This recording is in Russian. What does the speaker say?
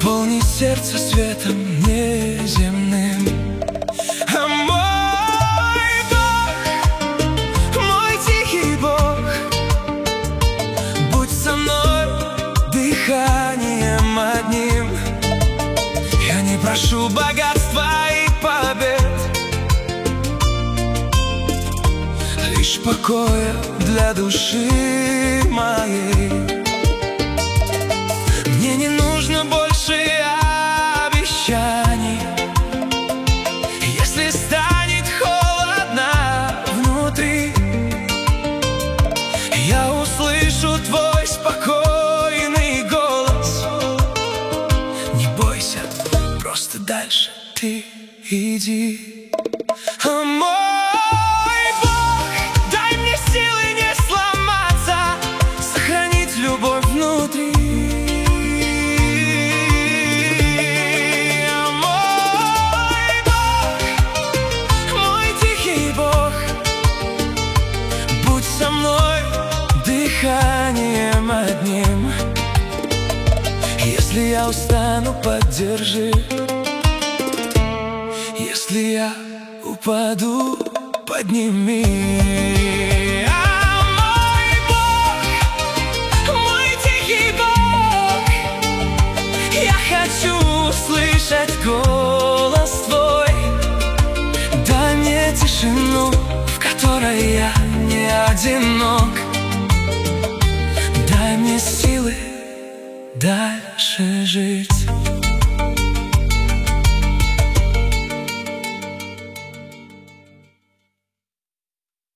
наполни сердце светом неземным. А мой Бог, мой тихий Бог, будь со мной дыханием одним. Я не прошу богатства и побед, лишь покоя для души моей. Мне не нужно больше обещаний. Если станет холодно внутри, я услышу твой спокойный голос. Не бойся, просто дальше ты иди. А мой Бог, дай мне силы не сломаться, сохранить любовь внутри. А мой Бог, мой тихий Бог, будь со мной дыханием одним. Если я устану, поддержи. Если я упаду, подними. А мой Бог, мой тихий Бог, я хочу услышать голос твой. Дай мне тишину, в которой я не одинок. Дай мне силы дальше жить.